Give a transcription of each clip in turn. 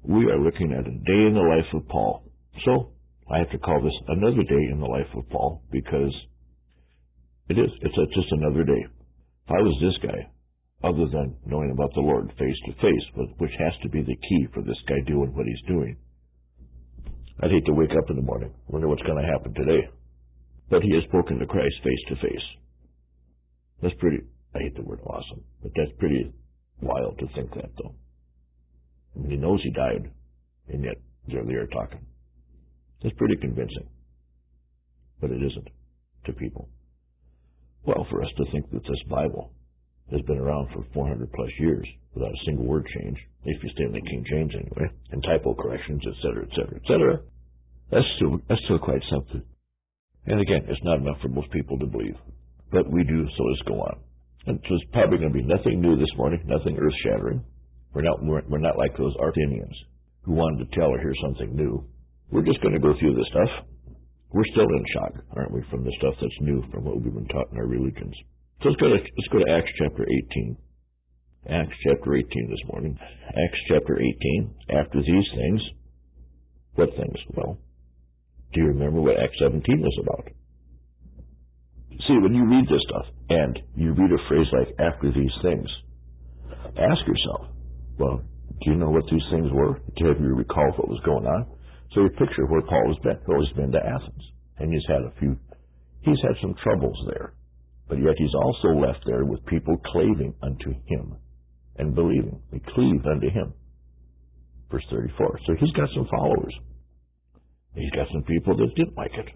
we are looking at a day in the life of Paul. So I have to call this another day in the life of Paul because it is. It's just another day. If I was this guy, other than knowing about the Lord face to face, which has to be the key for this guy doing what he's doing, I'd hate to wake up in the morning, wonder what's going to happen today. But he has spoken to Christ face to face. That's pretty, I hate the word awesome, but that's pretty wild to think that, though. I mean, he knows he died, and yet they're there talking. That's pretty convincing. But it isn't to people. Well, for us to think that this Bible has been around for 400 plus years without a single word change, if you stay in the King James anyway, and typo corrections, etc., etc., etc., that's still quite something. And again, it's not enough for most people to believe. But we do, so let's go on. And so it's probably going to be nothing new this morning, nothing earth-shattering. We're not like those Arthenians who wanted to tell or hear something new. We're just going to go through this stuff. We're still in shock, aren't we, from the stuff that's new from what we've been taught in our religions. So let's go to Acts chapter 18. Acts chapter 18 this morning. Acts chapter 18. After these things, what things? Well, do you remember what Acts 17 was about? See, when you read this stuff and you read a phrase like "after these things," ask yourself, well, do you know what these things were? Have you recalled what was going on? So you picture where Paul has been. Well, he's been to Athens, and he's had some troubles there. But yet he's also left there with people cleaving unto him and believing. They cleaved unto him. Verse 34. So he's got some followers. He's got some people that didn't like it.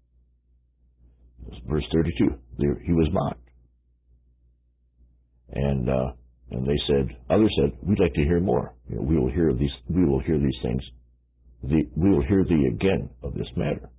Verse 32. He was mocked. And others said, we'd like to hear more. We will hear these things. We will hear thee again of this matter.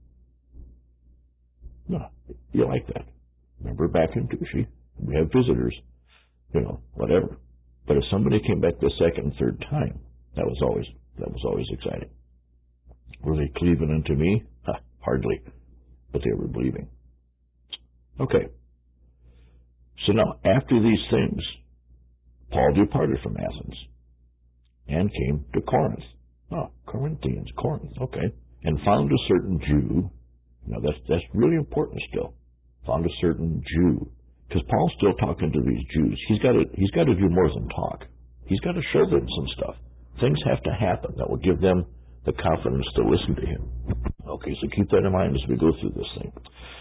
No, you like that. Remember back in Tushi, we have visitors, whatever. But if somebody came back the second and third time, that was always exciting. Were they cleaving unto me? Hardly, but they were believing. Okay. So now, after these things, Paul departed from Athens and came to Corinth. Oh, Corinthians, Corinth, okay. And found a certain Jew. Now that's really important still. Found a certain Jew. Because Paul's still talking to these Jews. He's got to do more than talk. He's got to show them some stuff. Things have to happen that will give them the confidence to listen to him. Okay, so keep that in mind as we go through this thing.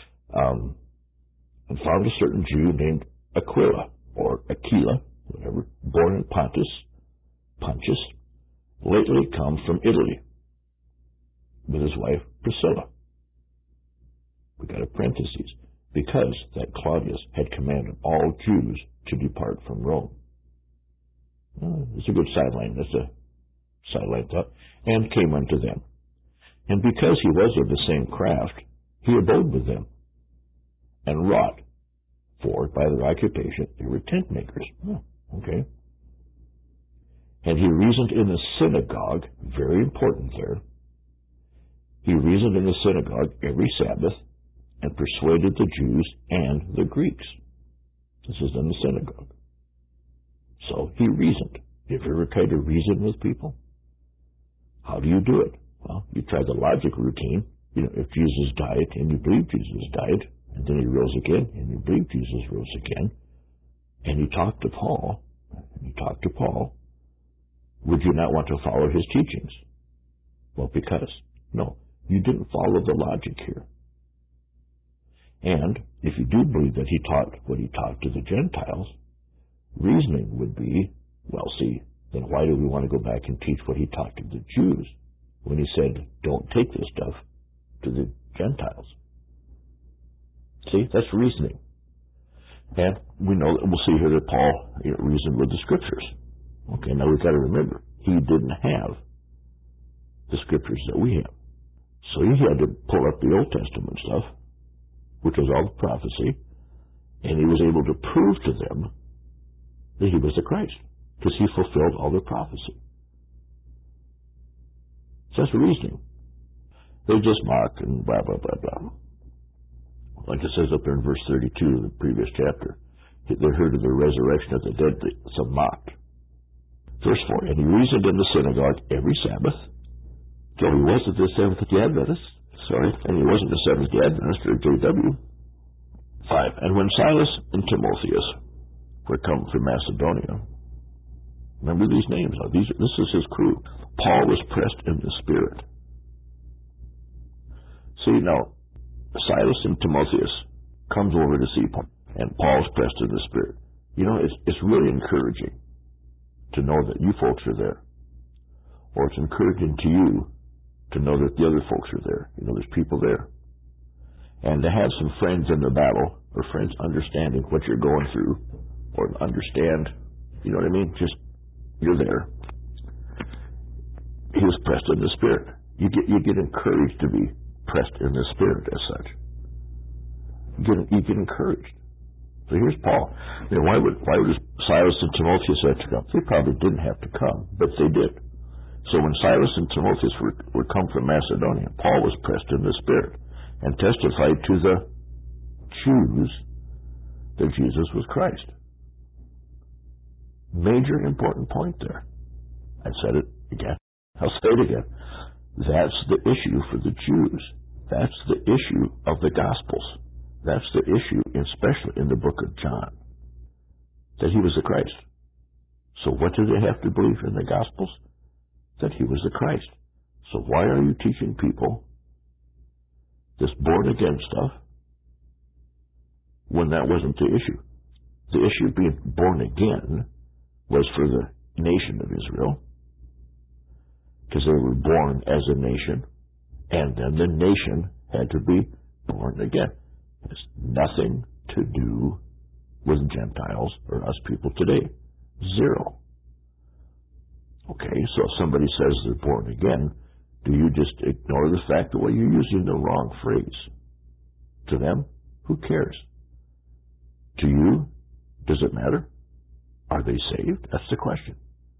And found a certain Jew named Aquila, or Aquila, whatever, born in Pontus, lately come from Italy, with his wife Priscilla. We got a parentheses, because that Claudius had commanded all Jews to depart from Rome. It's a good sideline. That's a sideline thought. And came unto them. And because he was of the same craft, he abode with them, and wrought, for by their occupation they were tent makers. Okay. And he reasoned in the synagogue, very important there. He reasoned in the synagogue every Sabbath and persuaded the Jews and the Greeks. This is in the synagogue. So he reasoned. Have you ever tried to reason with people? How do you do it? Well, you try the logic routine. If Jesus died and you believe Jesus died, and then he rose again, and you believe Jesus rose again, and you talk to Paul, would you not want to follow his teachings? Well, because, no, you didn't follow the logic here. And if you do believe that he taught what he taught to the Gentiles, reasoning would be, well, see, then why do we want to go back and teach what he taught to the Jews when he said, don't take this stuff to the Gentiles? See, that's reasoning. And we know that we'll see here that Paul reasoned with the Scriptures. Okay, now we've got to remember, he didn't have the Scriptures that we have. So he had to pull up the Old Testament stuff, which was all the prophecy, and he was able to prove to them that he was the Christ, because he fulfilled all their prophecy. So that's reasoning. They just mock and blah, blah, blah, blah. Like it says up there in verse 32 of the previous chapter, they heard of the resurrection of the dead, some mocked. Verse 4, and he reasoned in the synagogue every Sabbath. So he wasn't the Seventh-day Adventist. And he wasn't a Seventh-day Adventist or JW. 5, and when Silas and Timotheus were come from Macedonia, remember these names. This is his crew. Paul was pressed in the Spirit. See, now, Silas and Timotheus comes over to see Paul, and Paul's pressed in the Spirit. You know, it's really encouraging to know that you folks are there. Or it's encouraging to you to know that the other folks are there. You know, there's people there. And to have some friends in the battle, or friends understanding what you're going through, or understand, you know what I mean? Just, you're there. He was pressed in the Spirit. You get encouraged to be pressed in the Spirit as such. You get encouraged. So here's Paul. You know, why would Silas and Timotheus have to come? They probably didn't have to come, but they did. So when Silas and Timotheus were come from Macedonia, Paul was pressed in the Spirit and testified to the Jews that Jesus was Christ. Major important point there. I said it again. I'll say it again. That's the issue for the Jews. That's the issue of the Gospels. That's the issue, especially in the book of John, that he was the Christ. So what do they have to believe in the Gospels? That he was the Christ. So why are you teaching people this born-again stuff when that wasn't the issue? The issue of being born again was for the nation of Israel, because they were born as a nation, and then the nation had to be born again. It has nothing to do with Gentiles or us people today. Zero. Okay, so if somebody says they're born again, do you just ignore the fact that, well, you're using the wrong phrase? To them, who cares? To you, does it matter? Are they saved? That's the question.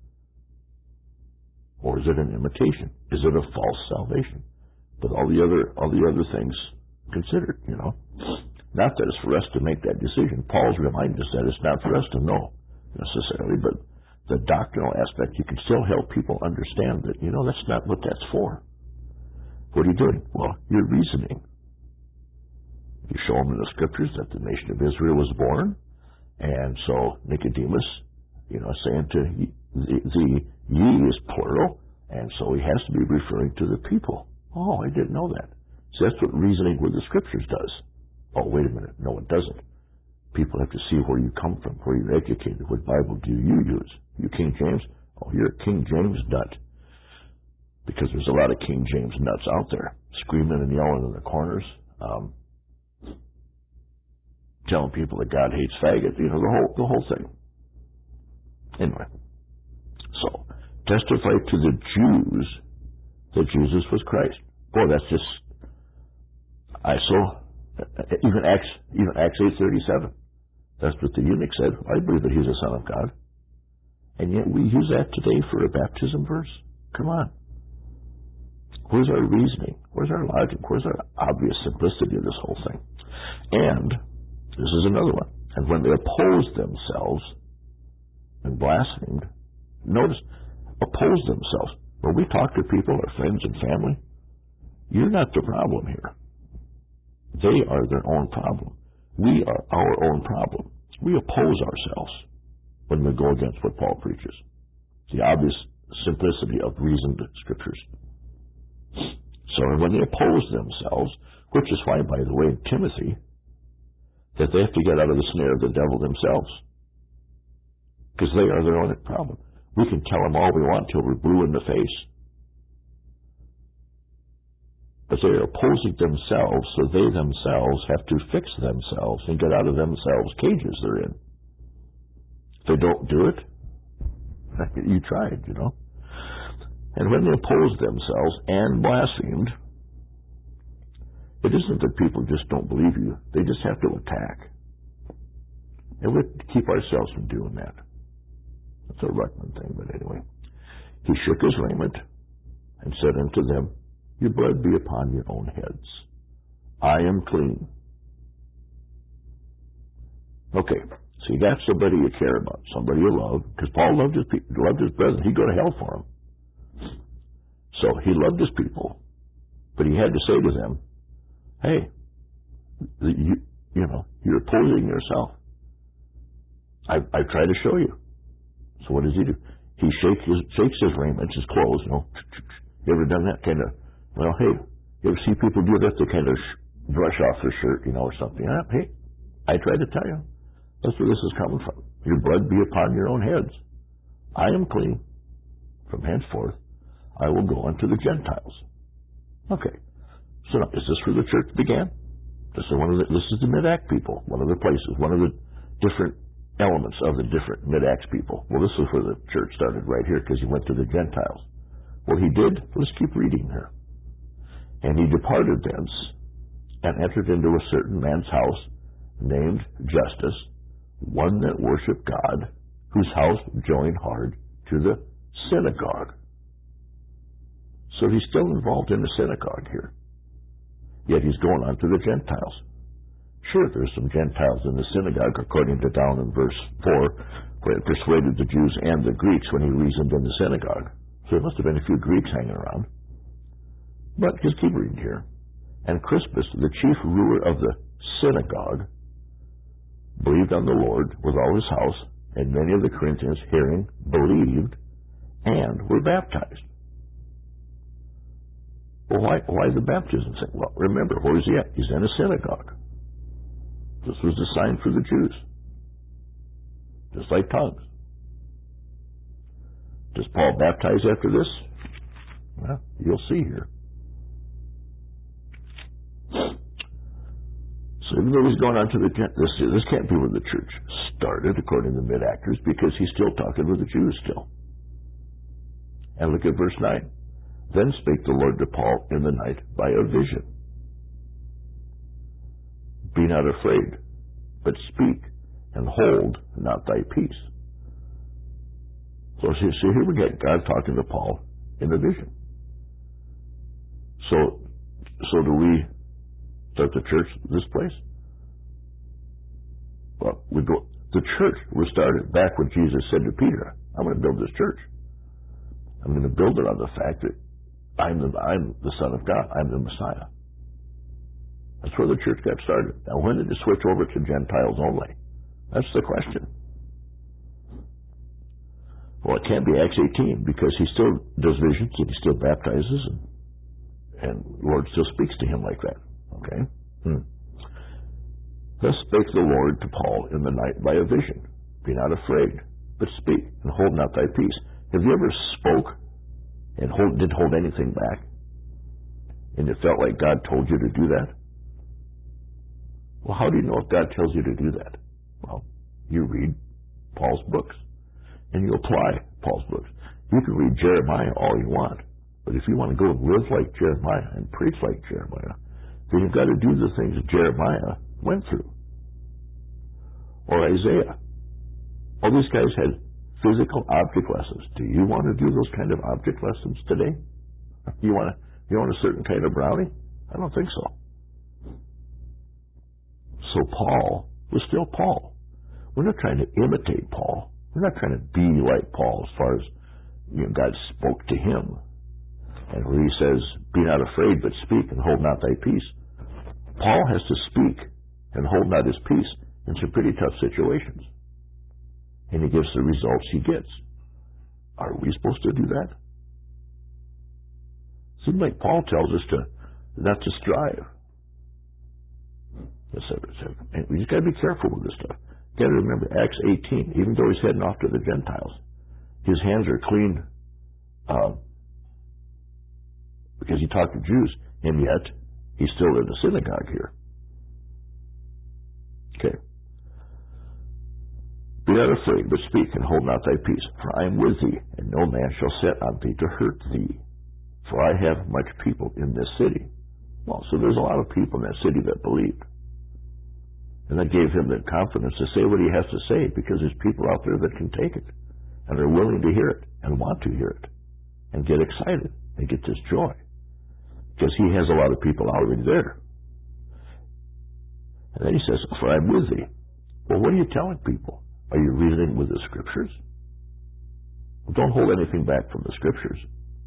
Or is it an imitation? Is it a false salvation? But all the other things considered, you know. Not that it's for us to make that decision. Paul's reminded us that it's not for us to know necessarily, but the doctrinal aspect, you can still help people understand that, you know, that's not what that's for. What are you doing? Well, you're reasoning. You show them in the scriptures that the nation of Israel was born, and so Nicodemus, you know, saying to the ye is plural, and so he has to be referring to the people. Oh, I didn't know that. So that's what reasoning with the scriptures does. Oh, wait a minute. No, it doesn't. People have to see where you come from, where you're educated. What Bible do you use? You King James? Oh, you're a King James nut. Because there's a lot of King James nuts out there, screaming and yelling in the corners, telling people that God hates faggots, you know, the whole thing. Anyway, so testify to the Jews that Jesus was Christ. Boy, that's just even Acts 8:37. That's what the eunuch said. I believe that he's the Son of God. And yet we use that today for a baptism verse. Come on. Where's our reasoning? Where's our logic? Where's our obvious simplicity of this whole thing? And this is another one. And when they opposed themselves and blasphemed, notice, opposed themselves. When we talk to people, our friends and family, you're not the problem here. They are their own problem. We are our own problem. We oppose ourselves when we go against what Paul preaches. The obvious simplicity of reasoned scriptures. So when they oppose themselves, which is why, by the way, in Timothy, that they have to get out of the snare of the devil themselves. Because they are their own problem. We can tell them all we want till we're blue in the face. But they are opposing themselves, so they themselves have to fix themselves and get out of themselves cages they're in. If they don't do it, you tried, you know. And when they opposed themselves and blasphemed, it isn't that people just don't believe you. They just have to attack. And we keep ourselves from doing that. That's a Ruckman thing, but anyway. He shook his raiment and said unto them, your blood be upon your own heads. I am clean. Okay, So you got somebody you care about, somebody you love, because Paul loved his people, loved his brethren. He'd go to hell for them. So he loved his people, but he had to say to them, hey, you're opposing yourself. I've tried to show you. So what does he do? He shakes his raiment, his clothes, You ever done that kind of, hey, you ever see people do that? They kind of brush off their shirt, or something. Hey, I tried to tell you. That's where this is coming from. Your blood be upon your own heads. I am clean. From henceforth, I will go unto the Gentiles. Okay. So now, is this where the church began? This is the Mid-Act people, one of the places, one of the different elements of the different Mid-Acts people. Well, this is where the church started right here, because he went to the Gentiles. Well, he did. Let's keep reading here. And he departed thence, and entered into a certain man's house, named Justus, one that worshipped God, whose house joined hard to the synagogue. So he's still involved in the synagogue here. Yet he's going on to the Gentiles. Sure, there's some Gentiles in the synagogue, according to down in verse 4, where it persuaded the Jews and the Greeks when he reasoned in the synagogue. So there must have been a few Greeks hanging around. But just keep reading here. And Crispus, the chief ruler of the synagogue, believed on the Lord with all his house, and many of the Corinthians, hearing, believed, and were baptized. Well, why the baptism thing? Well, remember, where is he at? He's in a synagogue. This was the sign for the Jews. Just like tongues. Does Paul baptize after this? Well, you'll see here. So even though he's going on to this can't be where the church started, according to the mid-actors, because he's still talking with the Jews still. And look at verse 9. Then spake the Lord to Paul in the night by a vision. Be not afraid, but speak, and hold not thy peace. So see, here we get God talking to Paul in a vision. So do we start the church this place? Well, the church was started back when Jesus said to Peter, I'm going to build this church. I'm going to build it on the fact that I'm the Son of God. I'm the Messiah. That's where the church got started. Now, when did it switch over to Gentiles only? That's the question. Well, it can't be Acts 18, because he still does visions and he still baptizes, and the Lord still speaks to him like that. Okay? Thus spake the Lord to Paul in the night by a vision. Be not afraid, but speak, and hold not thy peace. Have you ever spoke and didn't hold anything back, and it felt like God told you to do that? Well, how do you know if God tells you to do that? Well, you read Paul's books, and you apply Paul's books. You can read Jeremiah all you want, but if you want to go and live like Jeremiah and preach like Jeremiah, then you've got to do the things that Jeremiah went through. Or Isaiah. All these guys had physical object lessons. Do you want to do those kind of object lessons today? You want a certain kind of brownie? I don't think so. So Paul was still Paul. We're not trying to imitate Paul. We're not trying to be like Paul as far as God spoke to him. And where he says, be not afraid, but speak, and hold not thy peace. Paul has to speak and hold not his peace in some pretty tough situations. And he gives the results he gets. Are we supposed to do that? Seems like Paul tells us not to strive. We just got to be careful with this stuff. You got to remember Acts 18. Even though he's heading off to the Gentiles, his hands are clean because he talked to Jews, and yet he's still in the synagogue here. Okay. Be not afraid, but speak, and hold not thy peace. For I am with thee, and no man shall set on thee to hurt thee. For I have much people in this city. Well, so there's a lot of people in that city that believed. And that gave him the confidence to say what he has to say, because there's people out there that can take it, and are willing to hear it, and want to hear it, and get excited, and get this joy. Because he has a lot of people already there. And then he says, for I am with thee. Well, what are you telling people? Are you reasoning with the Scriptures? Well, don't hold anything back from the Scriptures.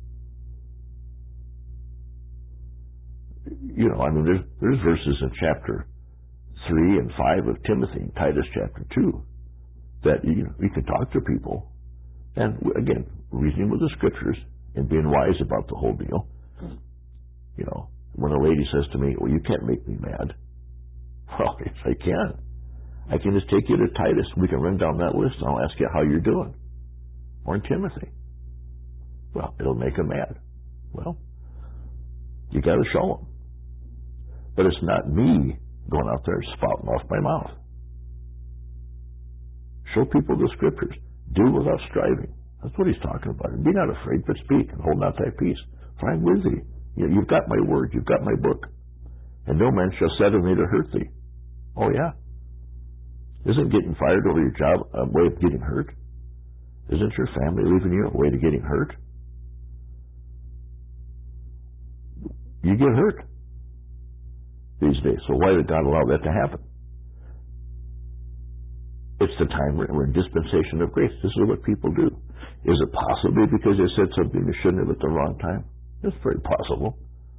You know, I mean, there's verses in chapter 3 and 5 of Timothy, Titus chapter 2, that you can talk to people, and again, reasoning with the Scriptures and being wise about the whole deal. You know, when a lady says to me, well, you can't make me mad. Well, yes, I can. I can just take you to Titus. We can run down that list, and I'll ask you how you're doing. Or in Timothy. Well, it'll make them mad. Well, you got to show them. But it's not me going out there spouting off my mouth. Show people the Scriptures. Do without striving. That's what he's talking about. And be not afraid, but speak, and hold not thy peace. For I'm with thee. You've got my word. You've got my book. And no man shall set of me to hurt thee. Oh, yeah. Isn't getting fired over your job a way of getting hurt? Isn't your family leaving you a way to getting hurt? You get hurt these days. So why did God allow that to happen? It's the time we're in dispensation of grace. This is what people do. Is it possibly because they said something they shouldn't have at the wrong time? It's very possible.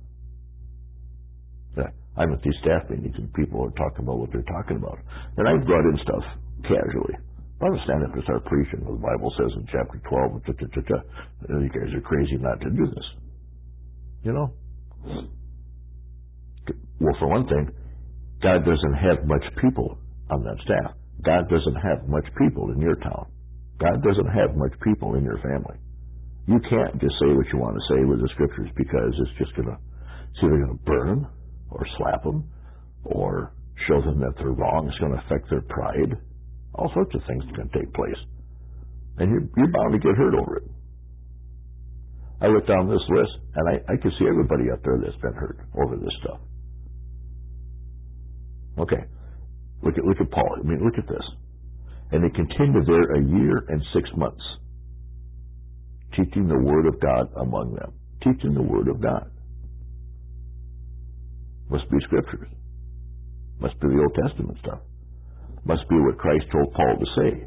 Yeah, I'm at these staff meetings and people are talking about what they're talking about. And I've brought in stuff casually. I don't stand up and start preaching. The Bible says in chapter 12, you guys are crazy not to do this. You know? Well, for one thing, God doesn't have much people on that staff. God doesn't have much people in your town. God doesn't have much people in your family. You can't just say what you want to say with the Scriptures because it's just going to, it's either going to burn them or slap them or show them that they're wrong. It's going to affect their pride. All sorts of things can take place. And you're bound to get hurt over it. I went down this list, and I can see everybody out there that's been hurt over this stuff. Okay. Look at Paul. I mean, look at this. And they continued there 1 year and 6 months, teaching the Word of God among them. Teaching the Word of God. Must be Scriptures. Must be the Old Testament stuff. Must be what Christ told Paul to say.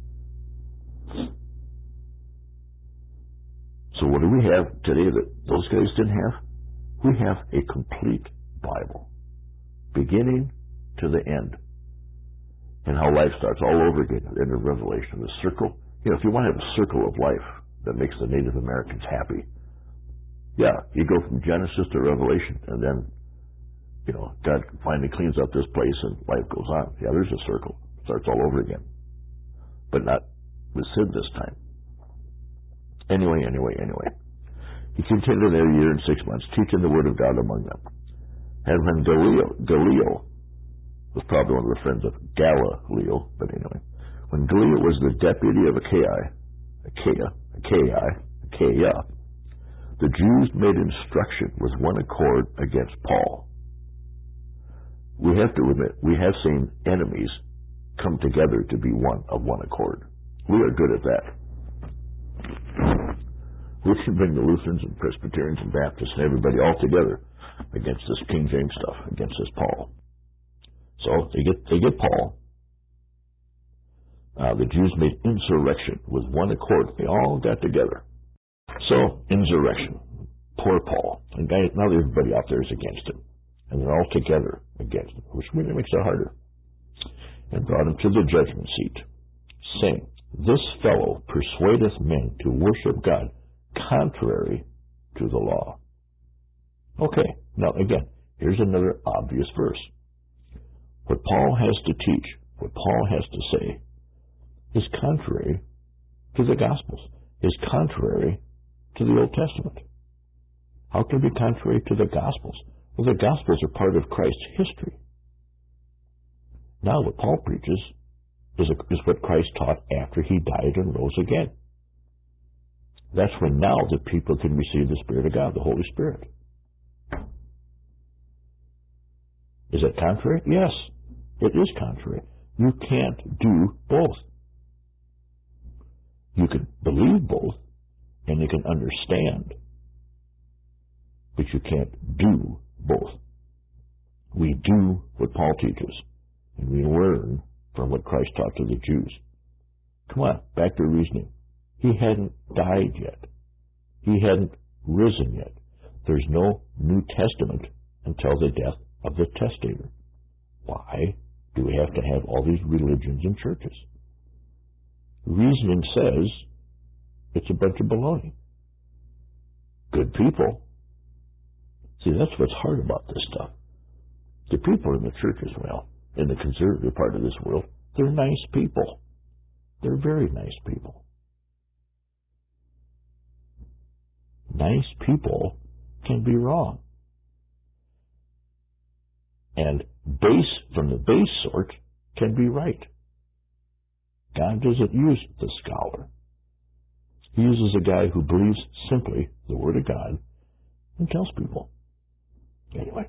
So what do we have today that those guys didn't have? We have a complete Bible, beginning to the end, and how life starts all over again at the end of Revelation. The circle, if you want to have a circle of life that makes the Native Americans happy, yeah, you go from Genesis to Revelation, and then, God finally cleans up this place and life goes on. Yeah, there's a circle. It starts all over again. But not with sin this time. Anyway. He continued there 1 year and 6 months, teaching the Word of God among them. And when Gallio was probably one of the friends of Galileo, but anyway, when Gallio was the deputy of Achaia, the Jews made instruction with one accord against Paul. We have to admit, we have seen enemies come together to be one of one accord. We are good at that. We can bring the Lutherans and Presbyterians and Baptists and everybody all together against this King James stuff, against this Paul. So they get Paul. The Jews made insurrection with one accord. They all got together. So, insurrection. Poor Paul. And now everybody out there is against him. And they're all together against him, which really makes it harder. And brought him to the judgment seat, saying, This fellow persuadeth men to worship God contrary to the law. Okay, now again, here's another obvious verse. What Paul has to teach, what Paul has to say, is contrary to the Gospels, is contrary to the Old Testament. How can it be contrary to the Gospels? Well, the Gospels are part of Christ's history. Now what Paul preaches is what Christ taught after he died and rose again. That's when now the people can receive the Spirit of God, the Holy Spirit. Is it contrary? Yes, it is contrary. You can't do both. You can believe both, and you can understand, but you can't do both. We do what Paul teaches, and we learn from what Christ taught to the Jews. Come on, back to reasoning. He hadn't died yet. He hadn't risen yet. There's no New Testament until the death of the testator. Why do we have to have all these religions and churches? Reasoning says it's a bunch of baloney. Good people. See, that's what's hard about this stuff. The people in the churches, well, in the conservative part of this world, they're nice people. They're very nice people. Nice people can be wrong. And from the base sort can be right. God doesn't use the scholar. He uses a guy who believes simply the Word of God and tells people. Anyway.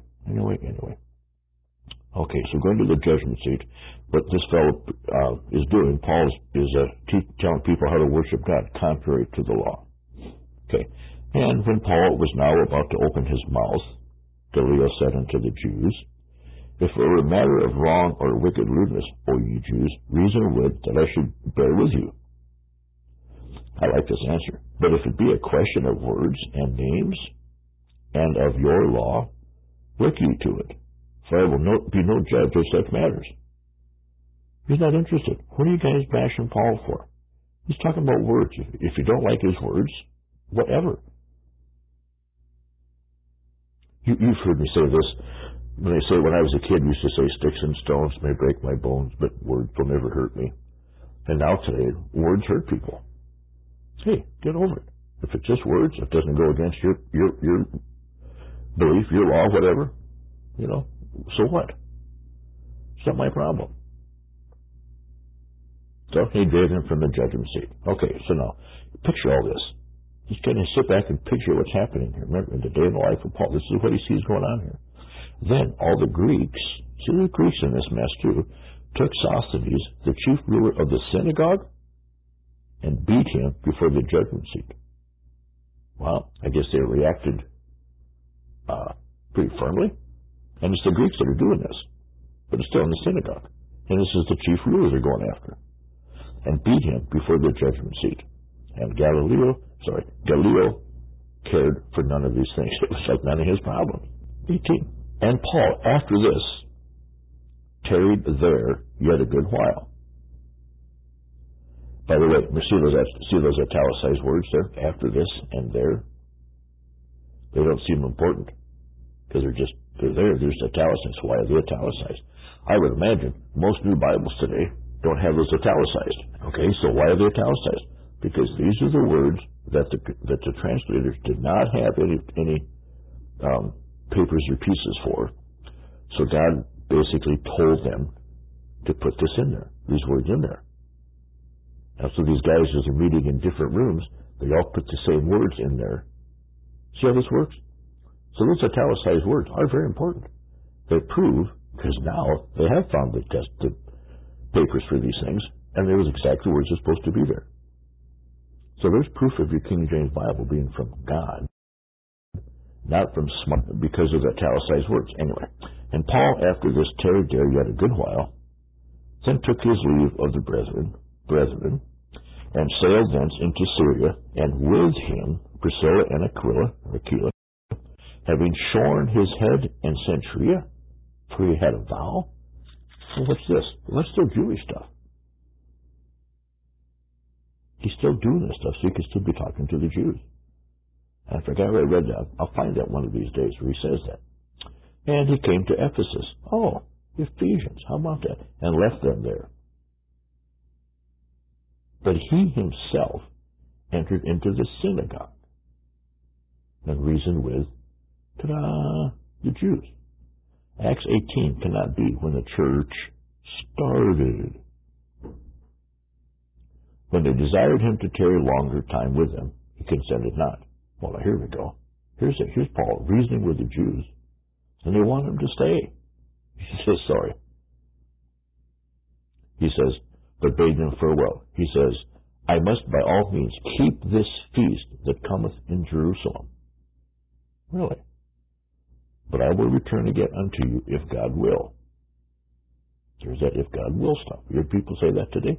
Okay, so going to the judgment seat, what this fellow is doing, Paul is telling people how to worship God contrary to the law. Okay, and when Paul was now about to open his mouth, Gallio said unto the Jews, if it were a matter of wrong or wicked lewdness, O ye Jews, reason would that I should bear with you. I like this answer. But if it be a question of words and names, and of your law, look ye to it, for I will be no judge of such matters. He's not interested. What are you guys bashing Paul for? He's talking about words. If you don't like his words, whatever. You've heard me say this. When I was a kid, I used to say, sticks and stones may break my bones, but words will never hurt me. And now today, words hurt people. Hey, get over it. If it's just words, if it doesn't go against your belief, your law, whatever, so what? It's not my problem. So he drove him from the judgment seat. Okay, so now, picture all this. He's going to sit back and picture what's happening here. Remember, in the day in the life of Paul, this is what he sees going on here. Then all the Greeks, see the Greeks in this mess too, took Sosthenes, the chief ruler of the synagogue, and beat him before the judgment seat. Well, I guess they reacted pretty firmly. And it's the Greeks that are doing this. But it's still in the synagogue. And this is the chief ruler they're going after. And beat him before the judgment seat. And Gallio cared for none of these things. It was like none of his problems. 18. And Paul, after this, tarried there yet a good while. By the way, see those italicized words there? After this and there? They don't seem important because they're there. They're just italicized. Why are they italicized? I would imagine most new Bibles today don't have those italicized. Okay, so why are they italicized? Because these are the words that the translators did not have any papers or pieces for. So God basically told them to put this in there, these words in there. And so these guys, as they're meeting in different rooms, they all put the same words in there. See how this works? So those italicized words are very important. They prove, because now they have found the papers for these things, and there was exactly words are supposed to be there. So there's proof of your King James Bible being from God, not from smart, because of the italicized words. Anyway, and Paul, after this, tarried there yet a good while, then took his leave of the brethren, and sailed thence into Syria, and with him Priscilla and Aquila, having shorn his head in Cenchrea, for he had a vow. Well, what's this? Well, that's still Jewish stuff. He's still doing this stuff, so he can still be talking to the Jews. And I forgot where I read that. I'll find that one of these days where he says that. And he came to Ephesus. Oh, Ephesians, how about that? And left them there. But he himself entered into the synagogue and reasoned with, the Jews. Acts 18 cannot be when the church started. When they desired him to tarry longer time with them, he consented not. Well, here we go. Here's Paul reasoning with the Jews, and they want him to stay. He says, sorry. He says, but bade them farewell. He says, I must by all means keep this feast that cometh in Jerusalem. Really? But I will return again unto you if God will. There's that if God will stuff. You hear people say that today?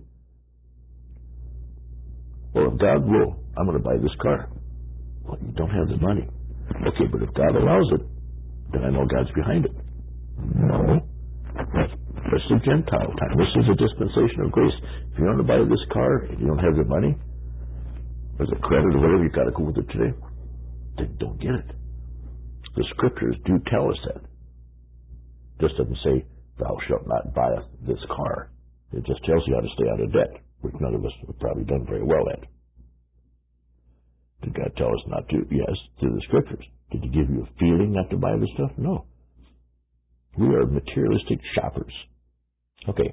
Well, if God will, I'm going to buy this car. Well, you don't have the money. Okay, but if God allows it, then I know God's behind it. No. This is Gentile time. This is a dispensation of grace. If you want to buy this car and you don't have the money, or the credit or whatever, you've got to go with it today, then don't get it. The scriptures do tell us that. It just doesn't say, thou shalt not buy this car. It just tells you how to stay out of debt, which none of us have probably done very well at. Did God tell us not to? Yes, through the scriptures. Did he give you a feeling not to buy this stuff? No. We are materialistic shoppers. Okay.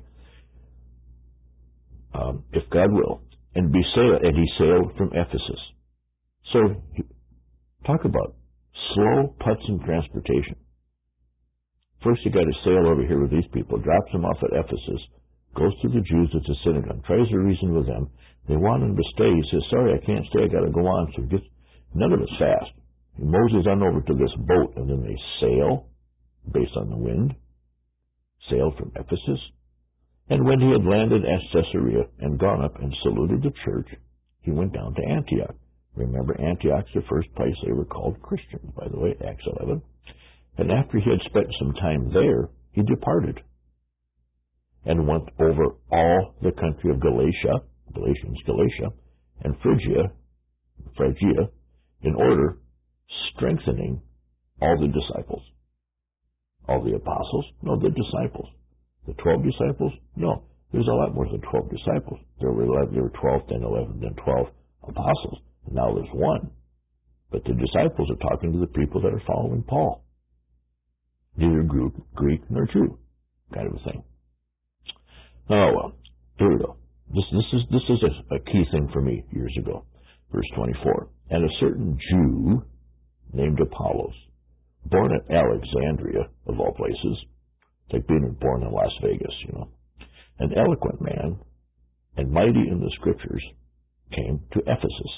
If God will. And he sailed from Ephesus. So, talk about slow putts in transportation. First you got to sail over here with these people, drops them off at Ephesus, goes to the Jews at the synagogue, tries to reason with them. They want him to stay. He says, sorry, I can't stay, I got to go on. So none of it's fast. He Moses on over to this boat, and then they sail, based on the wind, sailed from Ephesus. And when he had landed at Caesarea and gone up and saluted the church, he went down to Antioch. Remember, Antioch's the first place they were called Christians, by the way, Acts 11. And after he had spent some time there, he departed and went over all the country of Galatia, and Phrygia, in order, strengthening all the disciples. All the apostles? No, the disciples. The 12 disciples? No, there's a lot more than 12 disciples. There were 12, then 11, then 12 apostles. And now there's one. But the disciples are talking to the people that are following Paul. Neither Greek nor Jew, kind of a thing. Oh, well, here we go. This is a key thing for me years ago. Verse 24. And a certain Jew named Apollos, born at Alexandria, of all places, it's like being born in Las Vegas, an eloquent man and mighty in the scriptures, came to Ephesus.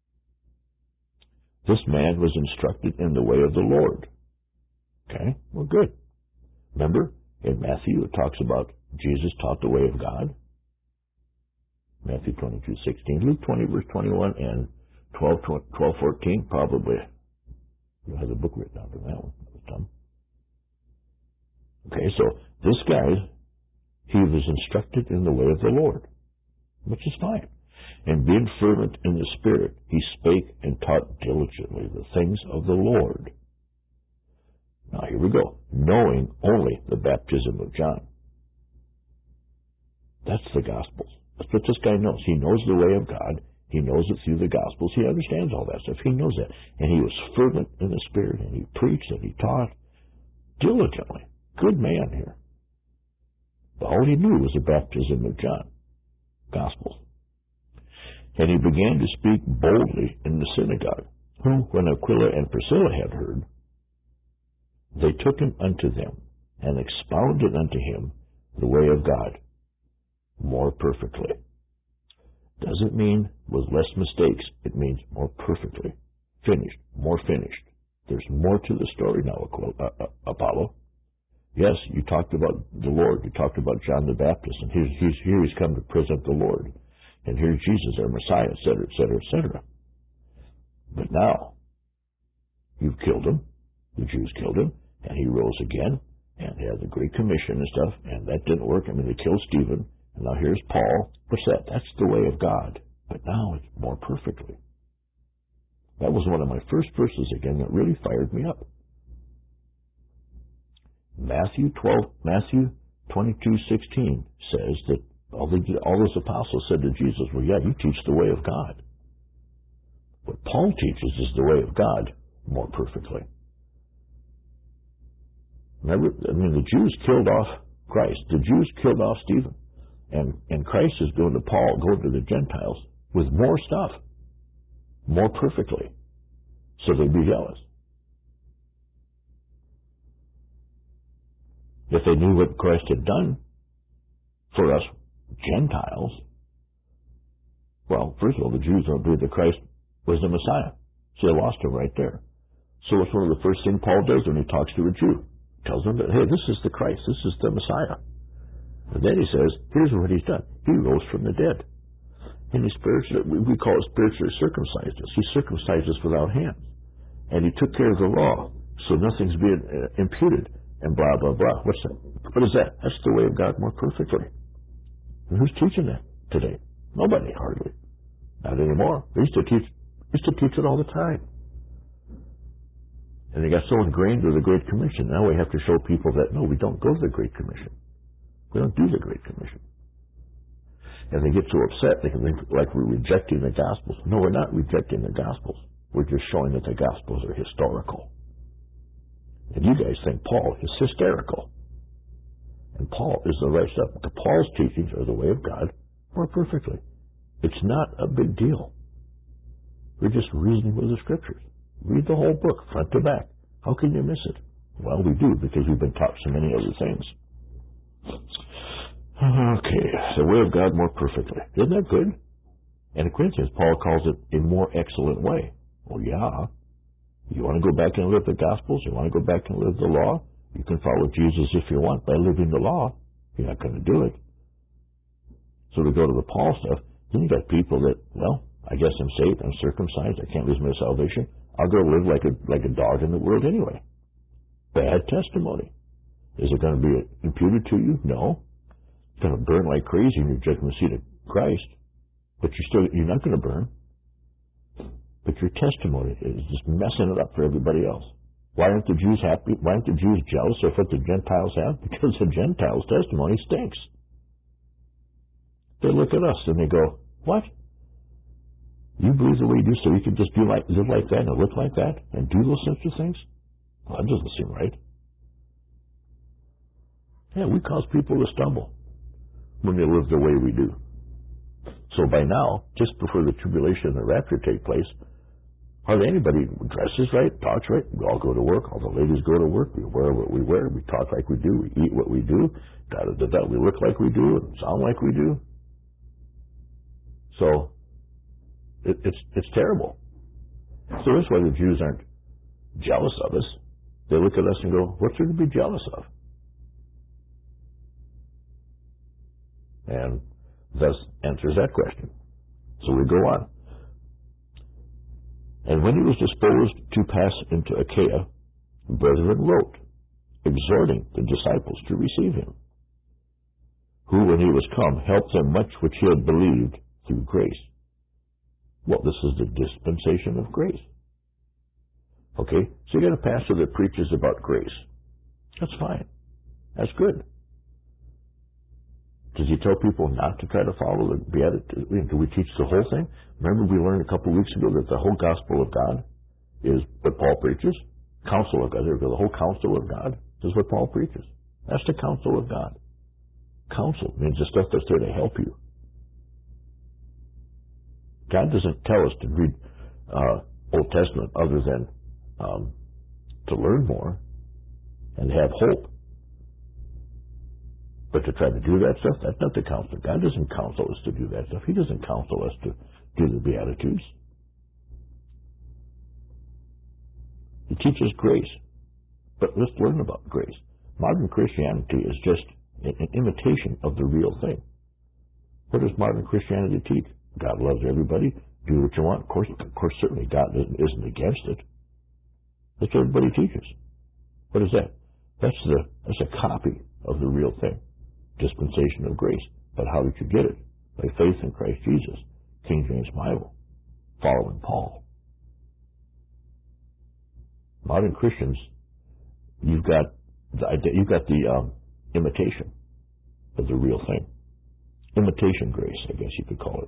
This man was instructed in the way of the Lord. Okay, well, good. Remember, in Matthew, it talks about Jesus taught the way of God. Matthew 22:16, Luke 20, verse 21, and 12:14, probably. You'll have the book written down from that one. That was dumb. Okay, so this guy, he was instructed in the way of the Lord, which is fine. And being fervent in the Spirit, he spake and taught diligently the things of the Lord. Now here we go. Knowing only the baptism of John. That's the Gospels. That's what this guy knows. He knows the way of God. He knows it through the Gospels. He understands all that stuff. He knows that. And he was fervent in the Spirit, and he preached and he taught diligently. Good man here. But all he knew was the baptism of John. Gospels. And he began to speak boldly in the synagogue, who, when Aquila and Priscilla had heard, they took him unto them, and expounded unto him the way of God more perfectly. Doesn't mean with less mistakes. It means more perfectly. Finished. More finished. There's more to the story now, Apollo. Yes, you talked about the Lord. You talked about John the Baptist, and he's come to present the Lord. And here's Jesus, our Messiah, etc., etc., etc. But now, you've killed him. The Jews killed him, and he rose again, and he had the Great Commission and stuff, and that didn't work. I mean, they killed Stephen, and now here's Paul. What's that? That's the way of God. But now it's more perfectly. That was one of my first verses again that really fired me up. Matthew 22:16 says that all those apostles said to Jesus, well, yeah, you teach the way of God. What Paul teaches is the way of God more perfectly. Remember, the Jews killed off Christ. The Jews killed off Stephen. And Christ is going to Paul, going to the Gentiles with more stuff, more perfectly, so they'd be jealous. If they knew what Christ had done for us Gentiles, well, first of all, the Jews don't believe that Christ was the Messiah, so they lost him right there. So it's one of the first things Paul does when he talks to a Jew. Tells them that, hey, this is the Christ, this is the Messiah. And then he says, here's what he's done. He rose from the dead. And he we call it spiritually circumcised us. He circumcised us without hands. And he took care of the law, so nothing's being imputed, and blah, blah, blah. What's that? What is that? That's the way of God more perfectly. And who's teaching that today? Nobody, hardly. Not anymore. They used to teach it all the time. And they got so ingrained with the Great Commission. Now we have to show people that, no, we don't go to the Great Commission. We don't do the Great Commission. And they get so upset, they can think like we're rejecting the Gospels. No, we're not rejecting the Gospels. We're just showing that the Gospels are historical. And you guys think Paul is hysterical. And Paul is the right stuff. Paul's teachings are the way of God more perfectly. It's not a big deal. We're just reasoning with the Scriptures. Read the whole book, front to back. How can you miss it? Well, we do, because we've been taught so many other things. Okay, the way of God more perfectly. Isn't that good? And in Corinthians, Paul calls it a more excellent way. Well, yeah. You want to go back and live the Gospels? You want to go back and live the law? You can follow Jesus if you want by living the law. You're not going to do it. So to go to the Paul stuff, then you got people that, well, I guess I'm saved, I'm circumcised, I can't lose my salvation. I'll go live like a dog in the world anyway. Bad testimony. Is it going to be imputed to you? No. It's going to burn like crazy in your judgment seat of Christ, but you're not going to burn. But your testimony is just messing it up for everybody else. Why aren't the Jews happy? Why aren't the Jews jealous of what the Gentiles have? Because the Gentiles' testimony stinks. They look at us and they go, what? You believe the way you do, so you can just live like that and look like that and do those sorts of things? Well, that doesn't seem right. Yeah, we cause people to stumble when they live the way we do. So by now, just before the tribulation and the rapture take place, hardly anybody dresses right, talks right. We all go to work. All the ladies go to work. We wear what we wear. We talk like we do. We eat what we do. We look like we do and sound like we do. So it's terrible. So that's why the Jews aren't jealous of us. They look at us and go, what's there to be jealous of? And thus answers that question. So we go on. And when he was disposed to pass into Achaia, brethren wrote, exhorting the disciples to receive him, who, when he was come, helped them much which he had believed through grace. Well, this is the dispensation of grace. Okay, so you got a pastor that preaches about grace. That's fine. That's good. Does he tell people not to try to follow the Beatitudes? Do we teach the whole thing? Remember we learned a couple of weeks ago that the whole gospel of God is what Paul preaches? Counsel of God. The whole counsel of God is what Paul preaches. That's the counsel of God. Counsel means the stuff that's there to help you. God doesn't tell us to read Old Testament other than to learn more and have hope. But to try to do that stuff, that's not the counsel. God doesn't counsel us to do that stuff. He doesn't counsel us to do the Beatitudes. He teaches grace. But let's learn about grace. Modern Christianity is just an imitation of the real thing. What does modern Christianity teach? God loves everybody. Do what you want. Of course, certainly God isn't against it. That's what everybody teaches. What is that? That's a copy of the real thing. Dispensation of grace. But how did you get it? By faith in Christ Jesus. King James Bible. Following Paul. Modern Christians, you've got the imitation of the real thing. Imitation grace, I guess you could call it.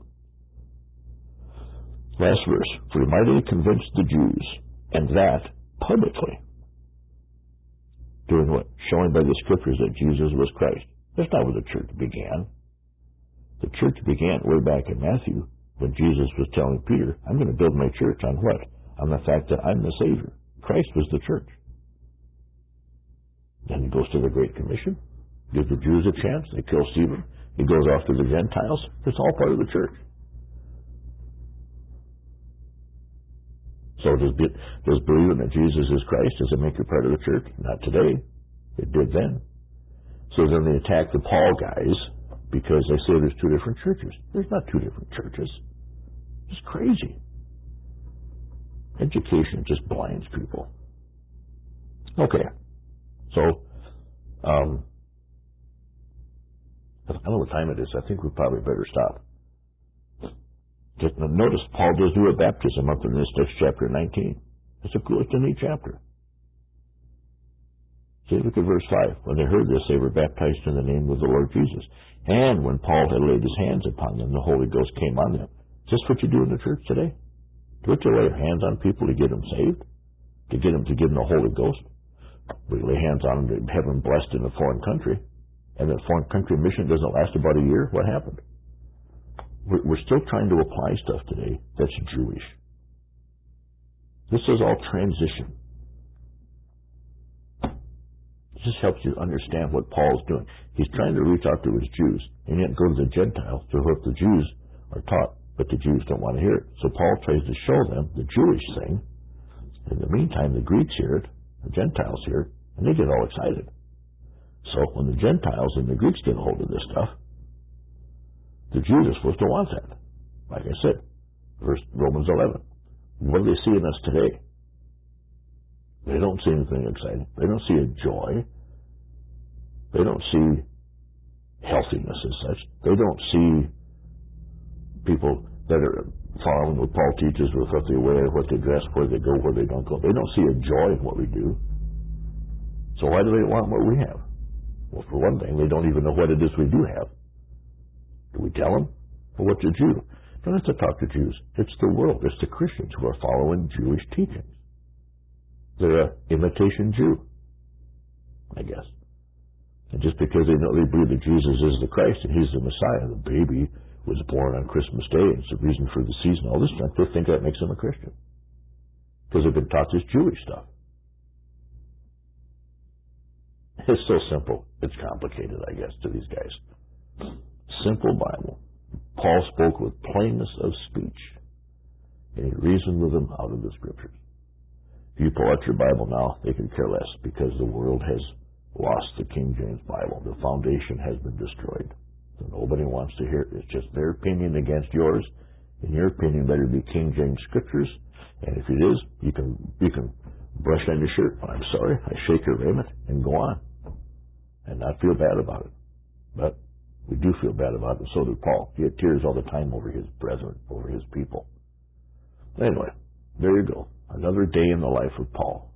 Last verse. For he mightily convinced the Jews, and that publicly. Doing what? Showing by the Scriptures that Jesus was Christ. That's not where the church began. The church began way back in Matthew when Jesus was telling Peter, I'm going to build my church on what? On the fact that I'm the Savior. Christ was the church. Then he goes to the Great Commission, gives the Jews a chance, they kill Stephen. He goes off to the Gentiles. It's all part of the church. So does believing that Jesus is Christ, does it make you part of the church? Not today. It did then. So then they attack the Paul guys because they say there's two different churches. There's not two different churches. It's crazy. Education just blinds people. Okay. So, I don't know what time it is. I think we probably better stop. Just notice Paul does do a baptism up in this text, chapter 19. It's a neat chapter. See, look at verse 5. When they heard this, they were baptized in the name of the Lord Jesus. And when Paul had laid his hands upon them, the Holy Ghost came on them. Is this what you do in the church today? Do you lay hands on people to get them saved? To give them the Holy Ghost? We lay hands on them to have them blessed in a foreign country. And that foreign country mission doesn't last about a year. What happened? We're still trying to apply stuff today that's Jewish. This is all transition. This helps you understand what Paul's doing. He's trying to reach out to his Jews and yet go to the Gentiles to what the Jews are taught, but the Jews don't want to hear it. So Paul tries to show them the Jewish thing. In the meantime, the Greeks hear it, the Gentiles hear it, and they get all excited. So when the Gentiles and the Greeks get a hold of this stuff, the Jews are supposed to want that. Like I said, Romans 11. What do they see in us today? They don't see anything exciting. They don't see a joy. They don't see healthiness as such. They don't see people that are following what Paul teaches with what they wear, what they dress, where they go, where they don't go. They don't see a joy in what we do. So why do they want what we have? Well, for one thing, they don't even know what it is we do have. Do we tell them? Well, what's a Jew? You don't have to talk to Jews. It's the world. It's the Christians who are following Jewish teachings. They're an imitation Jew, I guess. And just because they believe that Jesus is the Christ and He's the Messiah, the baby was born on Christmas Day, and it's the reason for the season, all this stuff, they think that makes them a Christian. Because they've been taught this Jewish stuff. It's so simple. It's complicated, I guess, to these guys. Simple Bible. Paul spoke with plainness of speech, and he reasoned with them out of the Scriptures. If you pull out your Bible now, they can care less because the world has lost the King James Bible. The foundation has been destroyed. So nobody wants to hear it. It's just their opinion against yours, and your opinion better be King James Scriptures. And if it is, you can brush on your shirt. I'm sorry, I shake your raiment, and go on, and not feel bad about it. But we do feel bad about it, and so did Paul. He had tears all the time over his brethren, over his people. Anyway, there you go. Another day in the life of Paul.